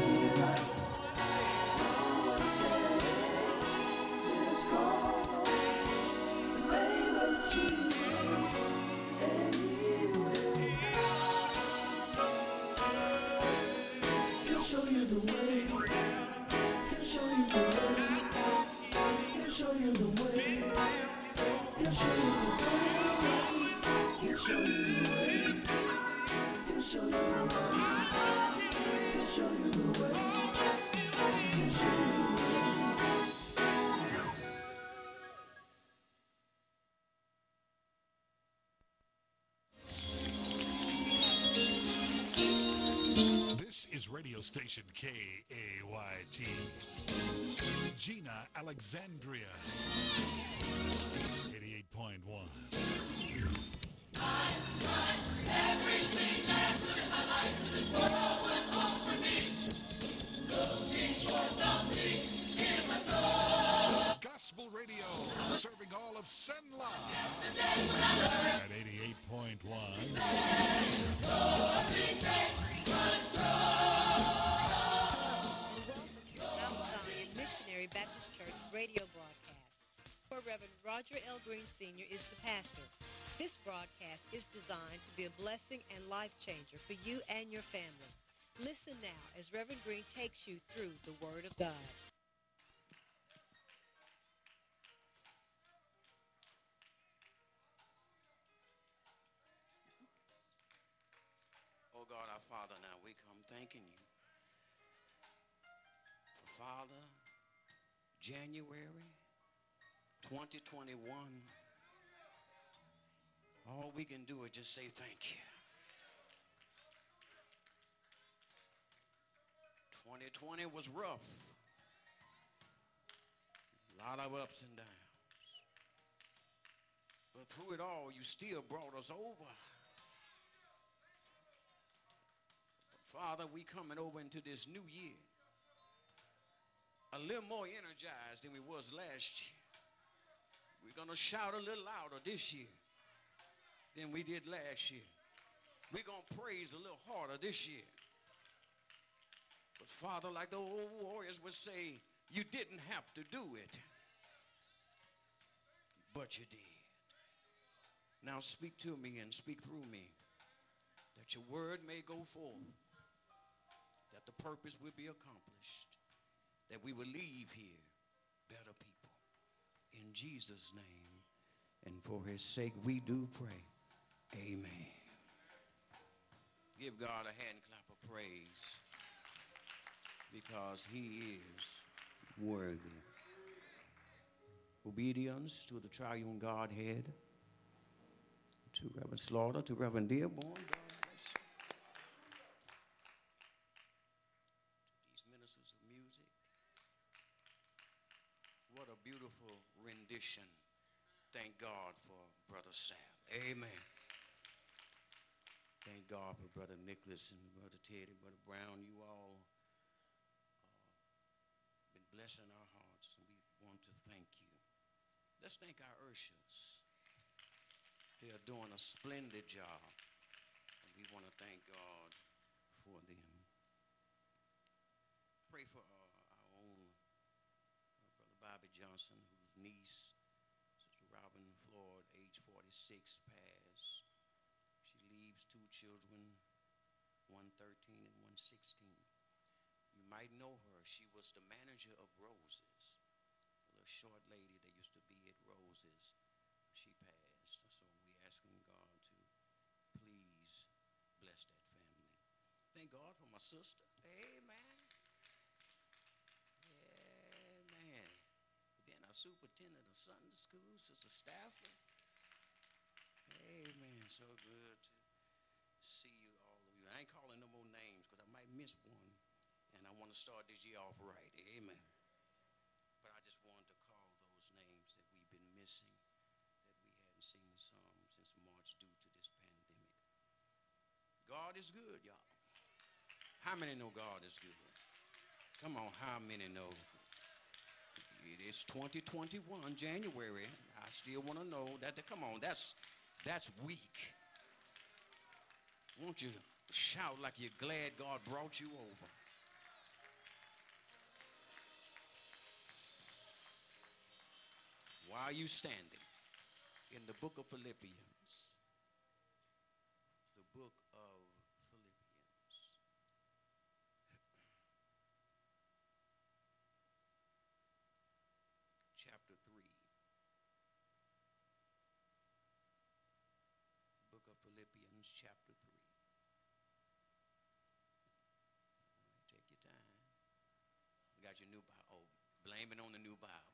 This is radio station KAYT. Gina Alexandria, 88.1. Gospel radio, serving all of Senla at 88.1. Mount Zion Missionary Baptist Church radio broadcast, where Reverend Roger L. Green Sr. is the pastor. This broadcast is designed to be a blessing and life changer for you and your family. Listen now as Reverend Green takes you through the Word of God. Oh God, our Father, now we come thanking you for Father, January 2021. All we can do is just say thank you. 2020 was rough. A lot of ups and downs. But through it all, you still brought us over. Father, we coming over into this new year a little more energized than we was last year. We're going to shout a little louder this year than we did last year. We're going to praise a little harder this year. But Father, like the old warriors would say, you didn't have to do it, but you did. Now speak to me and speak through me, that your word may go forth, that the purpose will be accomplished, that we will leave here better people. In Jesus' name, and for his sake, we do pray. Amen. Give God a hand clap of praise, because he is worthy. Obedience to the triune Godhead, to Reverend Slaughter, to Reverend Dearborn, God bless you. These ministers of music, what a beautiful rendition. Thank God for Brother Sal. Amen. Thank God for Brother Nicholas and Brother Teddy, Brother Brown. You all been blessing our hearts, and we want to thank you. Let's thank our ushers. They are doing a splendid job, and we want to thank God for them. Pray for our own Brother Bobby Johnson, whose niece, Sister Robin Floyd, age 46, passed. She leaves two children, one 13 and one 16. You might know her. She was the manager of Roses, a little short lady that used to be at Roses. She passed. So we're asking God to please bless that family. Thank God for my sister. Amen. Amen. Then our superintendent of Sunday school, Sister Stafford. Amen. So good to see you, all of you. I ain't calling no more names because I might miss one, and I want to start this year off right. Amen. But I just wanted to call those names that we've been missing, that we hadn't seen some since March due to this pandemic. God is good, y'all. How many know God is good? Come on, how many know? It is 2021, January. I still want to know that. Come on, that's weak. Won't you shout like you're glad God brought you over? Are you standing? In the book of Philippians. The book of Philippians. Chapter 3. Book of Philippians, chapter 3. Take your time. You got your new Bible. Oh, blame it on the new Bible.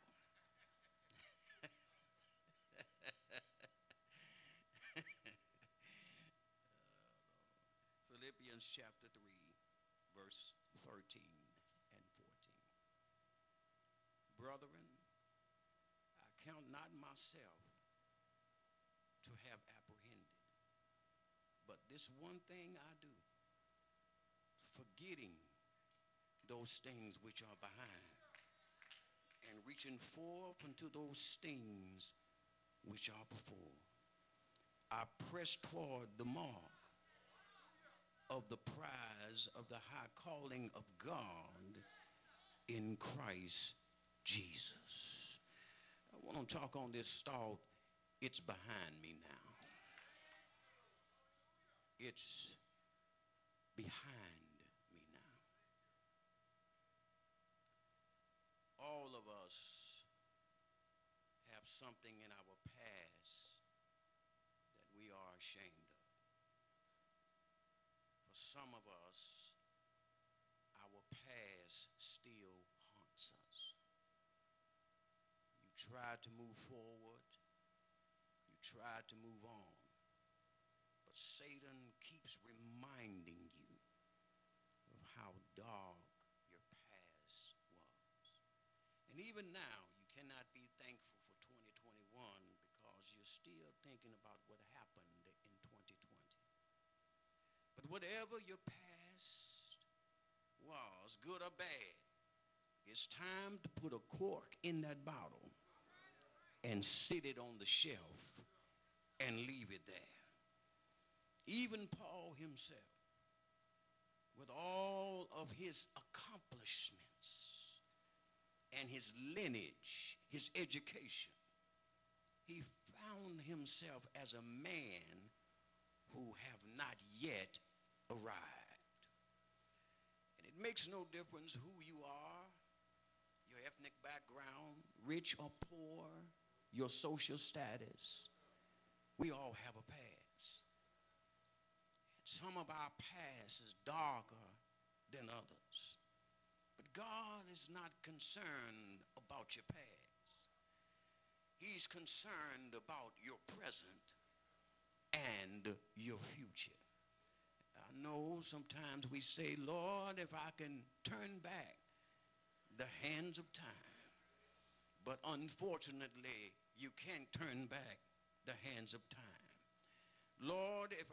Philippians chapter 3, verse 13 and 14. Brethren, I count not myself to have apprehended, but this one thing I do, forgetting those things which are behind, and reaching forth unto those things which are before. I press toward the mark of the prize of the high calling of God in Christ Jesus. I want to talk on this thought. It's behind me now. It's behind me now. All of us have something in our past that we are ashamed of. For some of us, our past still haunts us. You try to move forward, you try to move on, but Satan keeps reminding you of how dark your past was. And even now, you cannot be thankful for 2021 because you're still thinking about what happened in 2020. But whatever your past was, good or bad, it's time to put a cork in that bottle and sit it on the shelf and leave it there. Even Paul himself, with all of his accomplishments and his lineage, his education, he found himself as a man who have not yet arrived. And it makes no difference who you are, your ethnic background, rich or poor, your social status. We all have a past. And some of our past is darker than others. But God is not concerned about your past. He's concerned about your present and your future. I know sometimes we say, Lord, if I can turn back the hands of time. But unfortunately, you can't turn back the hands of time. Lord, if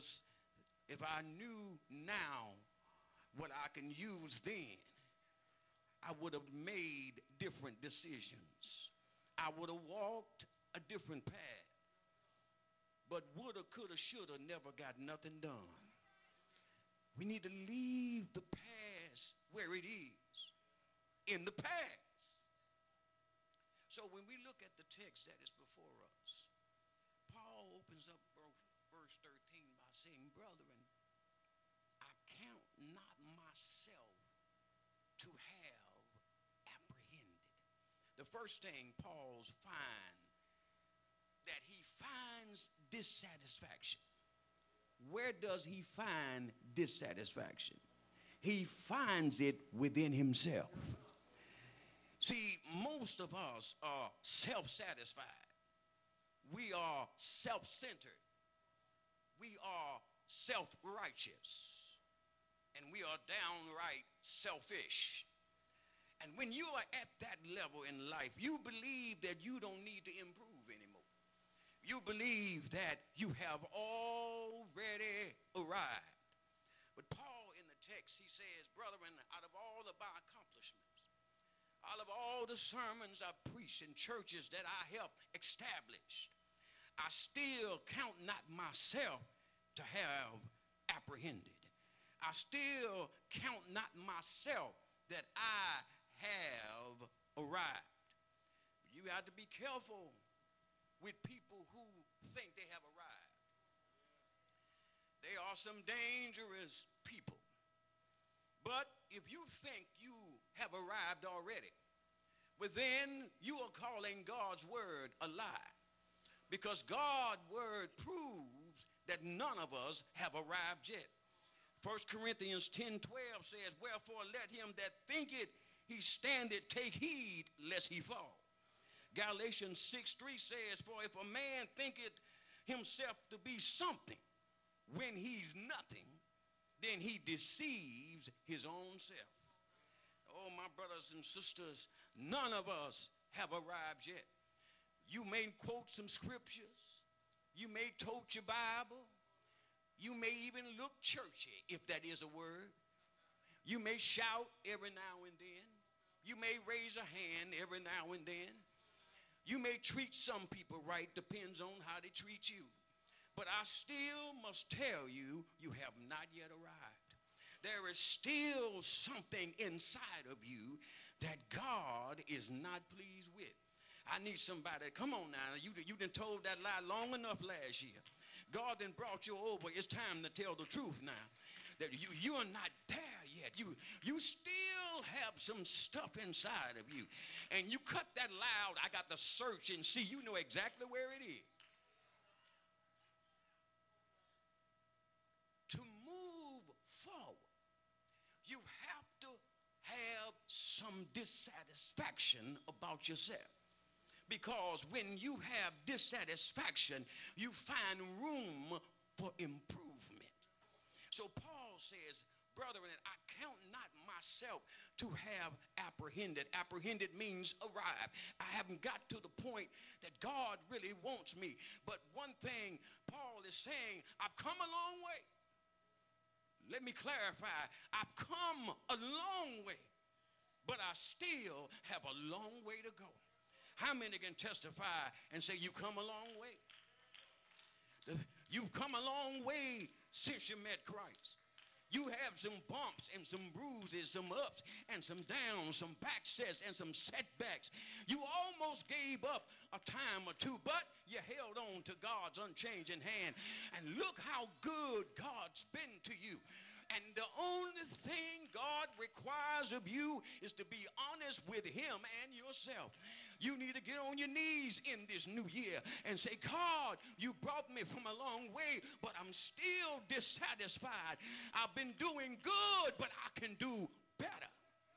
I knew now what I can use then, I would have made different decisions. I would have walked a different path. But woulda, coulda, shoulda never got nothing done. We need to leave the past where it is, in the past. So when we look at the text that is before us, Paul opens up verse 13 by saying, brethren, I count not myself to have apprehended. The first thing Paul's that he finds dissatisfaction. Where does he find dissatisfaction? He finds it within himself. See, most of us are self-satisfied. We are self-centered. We are self-righteous. And we are downright selfish. And when you are at that level in life, you believe that you don't need to improve anymore. You believe that you have already arrived. But Paul in the text, he says, brethren, out of all of my accomplishments, out of all the sermons I've preached in churches that I helped establish, I still count not myself to have apprehended. I still count not myself that I have arrived. You have to be careful with people who think they have arrived. They are some dangerous people. But if you think you have arrived already, well then you are calling God's word a lie. Because God's word proves that none of us have arrived yet. 1 Corinthians 10:12 says, wherefore let him that thinketh he standeth take heed lest he fall. Galatians 6:3 says, for if a man thinketh himself to be something when he's nothing, then he deceives his own self. Oh, my brothers and sisters, none of us have arrived yet. You may quote some scriptures. You may tote your Bible. You may even look churchy, if that is a word. You may shout every now and then. You may raise a hand every now and then. You may treat some people right, depends on how they treat you. But I still must tell you, you have not yet arrived. There is still something inside of you that God is not pleased with. I need somebody, come on now, you done told that lie long enough last year. God done brought you over. It's time to tell the truth now. That you are not there yet. You still have some stuff inside of you. And you cut that loud, I got to search and see. You know exactly where it is. To move forward, you have to have some dissatisfaction about yourself. Because when you have dissatisfaction, you find room for improvement. So Paul says, brethren, I count not myself to have apprehended. Apprehended means arrived. I haven't got to the point that God really wants me. But one thing Paul is saying, I've come a long way. Let me clarify. I've come a long way, but I still have a long way to go. How many can testify and say you come a long way? You've come a long way since you met Christ. You have some bumps and some bruises, some ups and some downs, some backsets and some setbacks. You almost gave up a time or two, but you held on to God's unchanging hand. And look how good God's been to you. And the only thing God requires of you is to be honest with him and yourself. You need to get on your knees in this new year and say, God, you brought me from a long way, but I'm still dissatisfied. I've been doing good, but I can do better.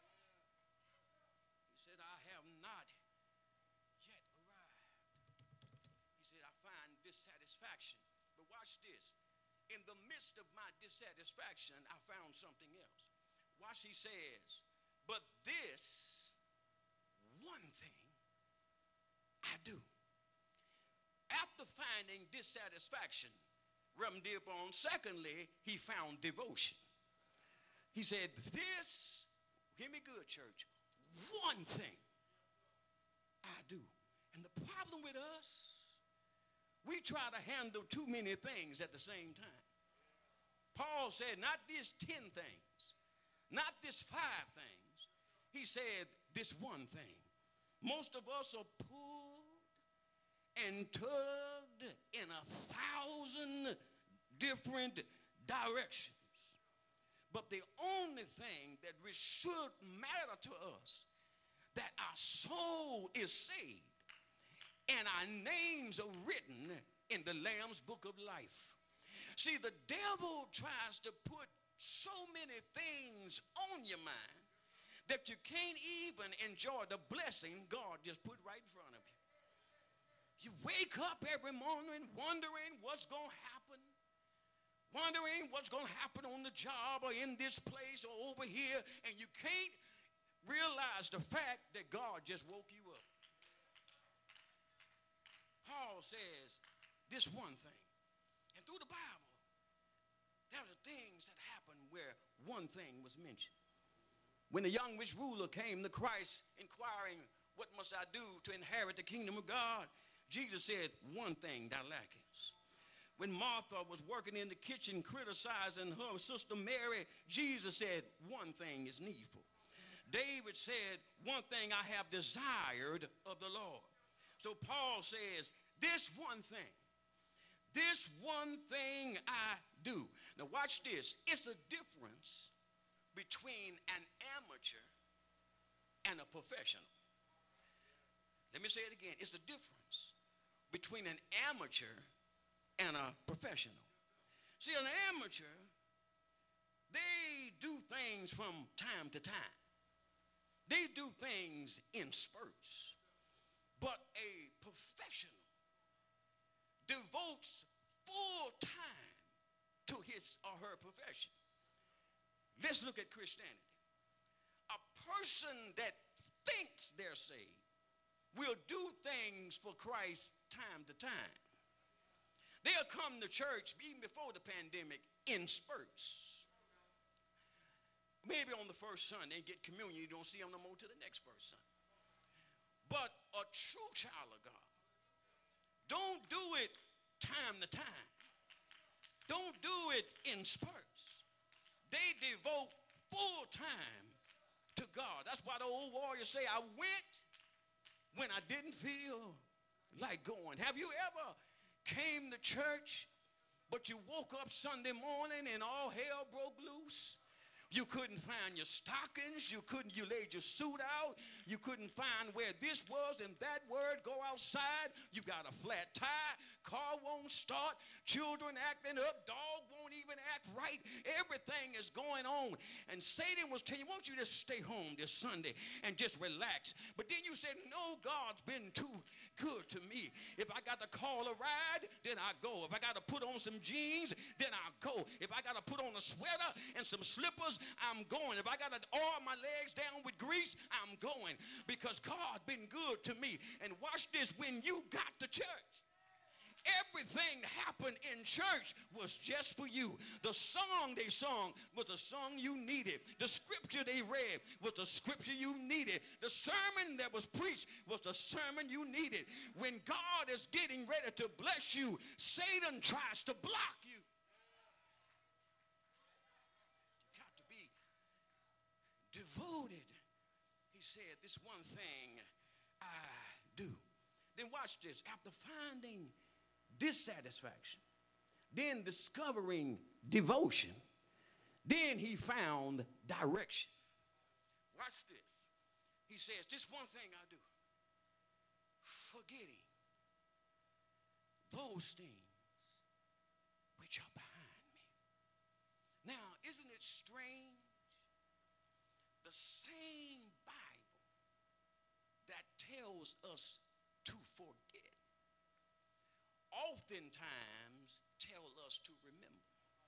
He said, I have not yet arrived. He said, I find dissatisfaction. But watch this. In the midst of my dissatisfaction, I found something else. Watch, he says, but this one thing I do. After finding dissatisfaction, Reverend Dearborn, secondly, he found devotion. He said, this, hear me good, church, one thing I do. And the problem with us, we try to handle too many things at the same time. Paul said, not these 10 things, not this 5 things. He said, this one thing. Most of us are pulled and tugged in 1,000 different directions. But the only thing that should matter to us, that our soul is saved and our names are written in the Lamb's book of life. See, the devil tries to put so many things on your mind that you can't even enjoy the blessing God just put right in front of you. You wake up every morning wondering what's going to happen, wondering what's going to happen on the job or in this place or over here, and you can't realize the fact that God just woke you up. Paul says this one thing, and through the Bible, there are things that happen where one thing was mentioned. When the young rich ruler came to Christ inquiring, what must I do to inherit the kingdom of God? Jesus said, one thing thou lackest. When Martha was working in the kitchen criticizing her sister Mary, Jesus said, one thing is needful. David said, one thing I have desired of the Lord. So Paul says, this one thing I do. Now watch this. It's a difference between an amateur and a professional. Let me say it again. It's a difference between an amateur and a professional. See, an amateur, they do things from time to time. They do things in spurts. But a professional devotes full time to his or her profession. Let's look at Christianity. A person that thinks they're saved will do things for Christ time to time. They'll come to church even before the pandemic in spurts. Maybe on the first Sunday, get communion, you don't see them no more till the next first Sunday. But a true child of God don't do it time to time. Don't do it in spurts. They devote full time to God. That's why the old warriors say, I went when I didn't feel like going. Have you ever came to church, but you woke up Sunday morning and all hell broke loose? You couldn't find your stockings. You laid your suit out. You couldn't find where this was and that word. Go outside. You got a flat tire. Car won't start. Children acting up. Dog won't even act right. Everything is going on. And Satan was telling you, won't you just stay home this Sunday and just relax? But then you said, no, God's been too good to me. If I got to call a ride, then I go. If I got to put on some jeans, then I'll go. If I got to put on a sweater and some slippers, I'm going. If I got to oil my legs down with grease, I'm going. Because God been good to me. And watch this, when you got to church, everything that happened in church was just for you. The song they sung was the song you needed. The scripture they read was the scripture you needed. The sermon that was preached was the sermon you needed. When God is getting ready to bless you, Satan tries to block you. You got to be devoted. He said, this one thing I do. Then watch this. After finding dissatisfaction, then discovering devotion, then he found direction. Watch this. He says, this one thing I do, forgetting those things which are behind me. Now, isn't it strange? The same Bible that tells us to forget oftentimes tell us to remember.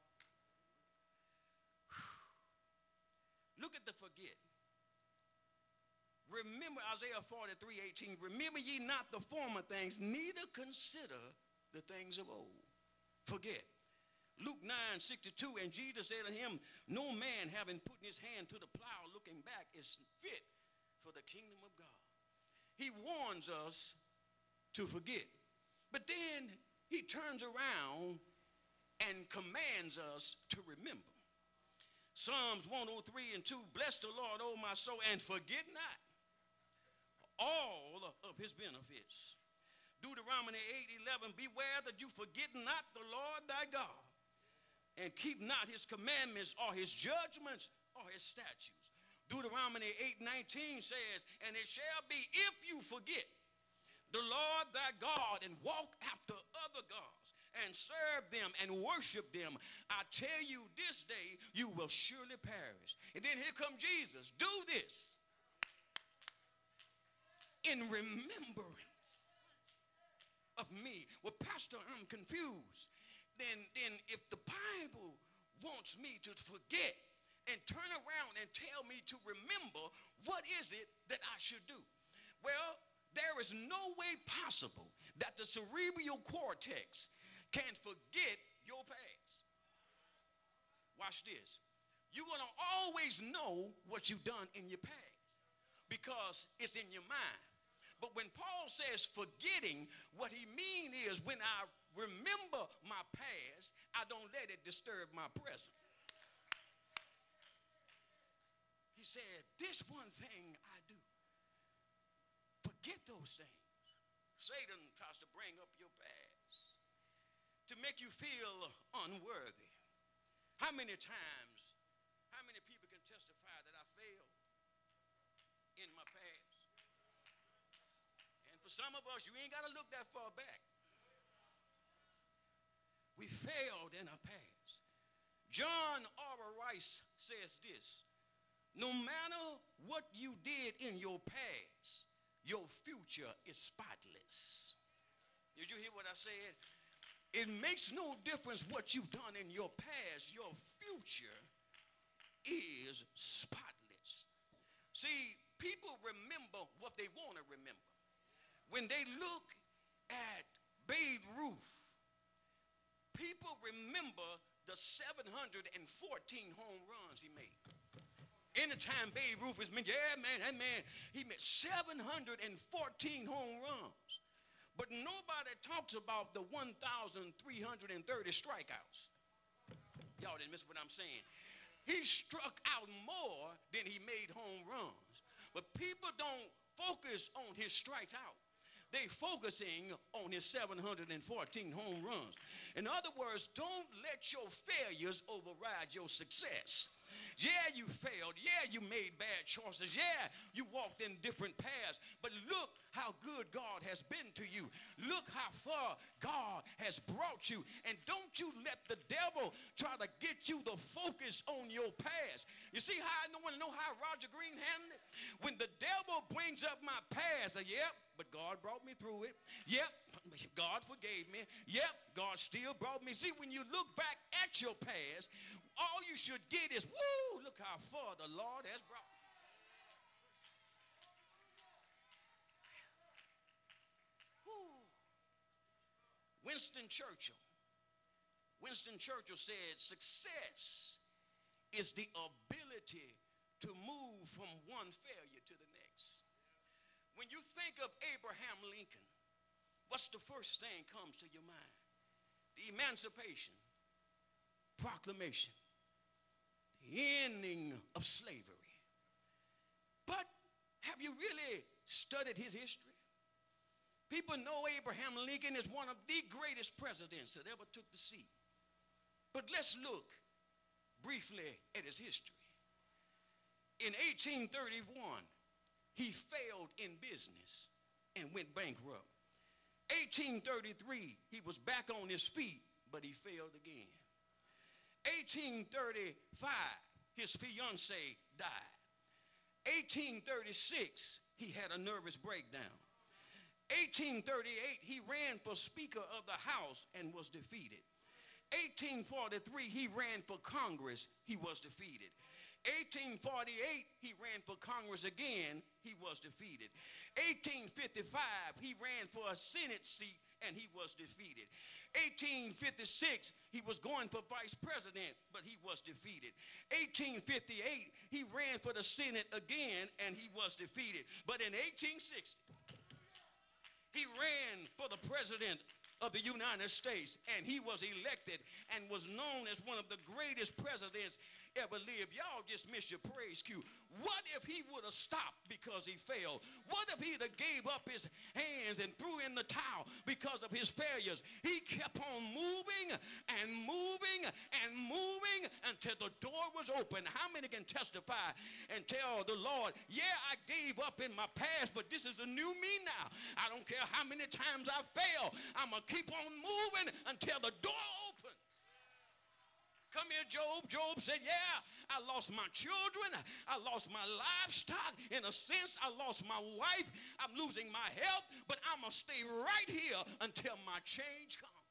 Look at the forget. Remember Isaiah 43:18. Remember ye not the former things, neither consider the things of old. Forget. Luke 9:62, and Jesus said to him, no man having put his hand to the plow looking back is fit for the kingdom of God. He warns us to forget. But then he turns around and commands us to remember. Psalms 103:2, bless the Lord, O my soul, and forget not all of his benefits. Deuteronomy 8:11, beware that you forget not the Lord thy God, and keep not his commandments or his judgments or his statutes. Deuteronomy 8:19 says, and it shall be if you forget the Lord thy God and walk after other gods and serve them and worship them, I tell you this day you will surely perish. And then here comes Jesus. Do this in remembrance of me. Well, Pastor, I'm confused. Then if the Bible wants me to forget and turn around and tell me to remember, what is it that I should do? Well, there is no way possible that the cerebral cortex can forget your past. Watch this. You're going to always know what you've done in your past because it's in your mind. But when Paul says forgetting, what he means is when I remember my past, I don't let it disturb my present. He said, this one thing I do. Forget those things. Satan tries to bring up your past to make you feel unworthy. How many times, how many people can testify that I failed in my past? And for some of us, you ain't got to look that far back. We failed in our past. John R. Rice says this: no matter what you did in your past, your future is spotless. Did you hear what I said? It makes no difference what you've done in your past. Your future is spotless. See, people remember what they want to remember. When they look at Babe Ruth, people remember the 714 home runs he made. Anytime Babe Ruth was mentioned, yeah, man, that man, he made 714 home runs. But nobody talks about the 1,330 strikeouts. Y'all didn't miss what I'm saying. He struck out more than he made home runs. But people don't focus on his strikes out. They focusing on his 714 home runs. In other words, don't let your failures override your success. Yeah, you failed. Yeah, you made bad choices. Yeah, you walked in different paths. But look how good God has been to you. Look how far God has brought you. And don't you let the devil try to get you to focus on your past. You see how I want to know how Roger Green handled it? When the devil brings up my past, yep, but God brought me through it. Yep, God forgave me. Yep, God still brought me. See, when you look back at your past, all you should get is, woo, look how far the Lord has brought me. Woo. Winston Churchill said, success is the ability to move from one failure to the next. When you think of Abraham Lincoln, what's the first thing comes to your mind? The Emancipation Proclamation, the ending of slavery. But have you really studied his history? People know Abraham Lincoln is one of the greatest presidents that ever took the seat. But let's look briefly at his history. In 1831, he failed in business and went bankrupt. 1833, he was back on his feet, but he failed again. 1835, his fiancée died. 1836, he had a nervous breakdown. 1838, he ran for Speaker of the House and was defeated. 1843, he ran for Congress, he was defeated. 1848, he ran for Congress again, he was defeated. 1855, he ran for a Senate seat and he was defeated. 1856, he was going for vice president, but he was defeated. 1858, he ran for the Senate again and he was defeated. But in 1860, he ran for the president of the United States and he was elected and was known as one of the greatest presidents ever lived. Y'all just missed your praise cue. What if he would have stopped because he failed? What if he'd have gave up his hands and threw in the towel because of his failures? He kept on moving and moving and moving until the door was open. How many can testify and tell the Lord, yeah, I gave up in my past, but this is a new me now. I don't care how many times I fail. I'm going to keep on moving until the door opens. Come here, Job. Job said, yeah, I lost my children. I lost my livestock. In a sense, I lost my wife. I'm losing my health, but I'm going to stay right here until my change comes.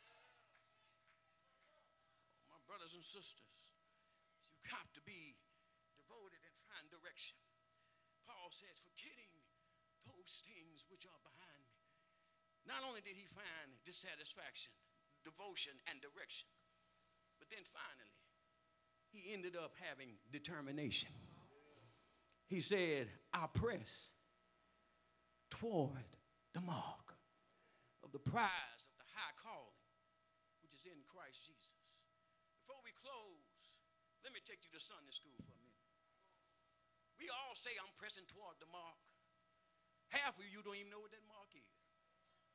My brothers and sisters, you've got to be devoted and find direction. Paul said, forgetting those things which are behind me. Not only did he find dissatisfaction, devotion, and direction, but then finally, he ended up having determination. He said, I press toward the mark of the prize of the high calling, which is in Christ Jesus. Before we close, let me take you to Sunday school for a minute. We all say, I'm pressing toward the mark. Half of you don't even know what that mark is.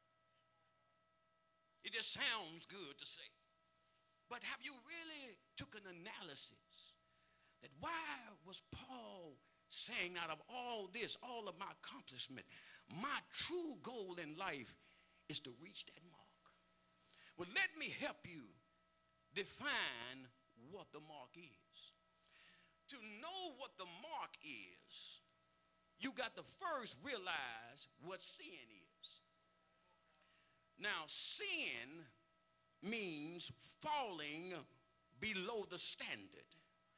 It just sounds good to say. But have you really took an analysis that why was Paul saying out of all this, all of my accomplishment, my true goal in life is to reach that mark? Well, let me help you define what the mark is. To know what the mark is, you got to first realize what sin is. Now, sin means falling below the standard.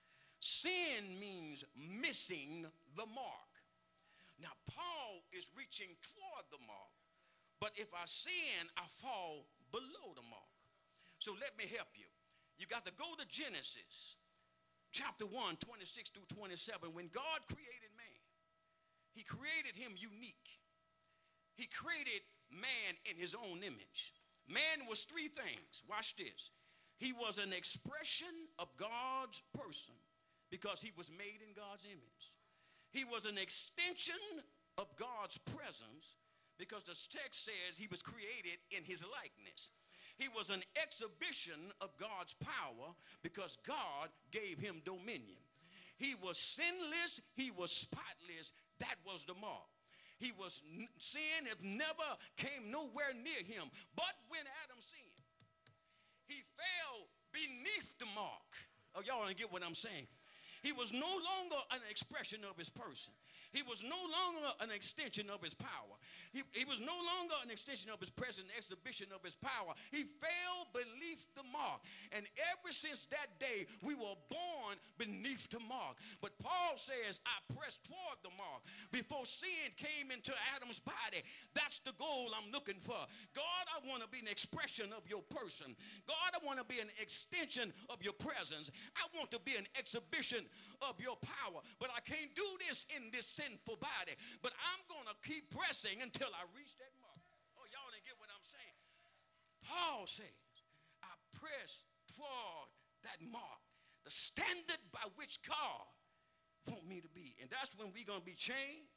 Sin means missing the mark. Now, Paul is reaching toward the mark, but if I sin, I fall below the mark. So let me help you. You got to go to Genesis chapter 1, 26 through 27. When God created man, he created him unique. He created man in his own image. Man was three things. Watch this. He was an expression of God's person because he was made in God's image. He was an extension of God's presence because the text says he was created in his likeness. He was an exhibition of God's power because God gave him dominion. He was sinless. He was spotless. That was the mark. He was, sin have never came nowhere near him. But when Adam sinned, he fell beneath the mark. Oh, y'all don't get what I'm saying. He was no longer an expression of his person. He was no longer an extension of his power. He was no longer an extension of his presence, exhibition of his power. He fell beneath the mark. And ever since that day, we were born beneath the mark. But Paul says, I pressed toward the mark. Before sin came into Adam's body, that's the goal I'm looking for. God, I want to be an expression of your person. God, I want to be an extension of your presence. I want to be an exhibition of your power. But I can't do this in this sinful body. But I'm going to keep pressing until I reach that mark. Oh, y'all didn't get what I'm saying. Paul says, I press toward that mark, the standard by which God want me to be. And that's when we're going to be changed.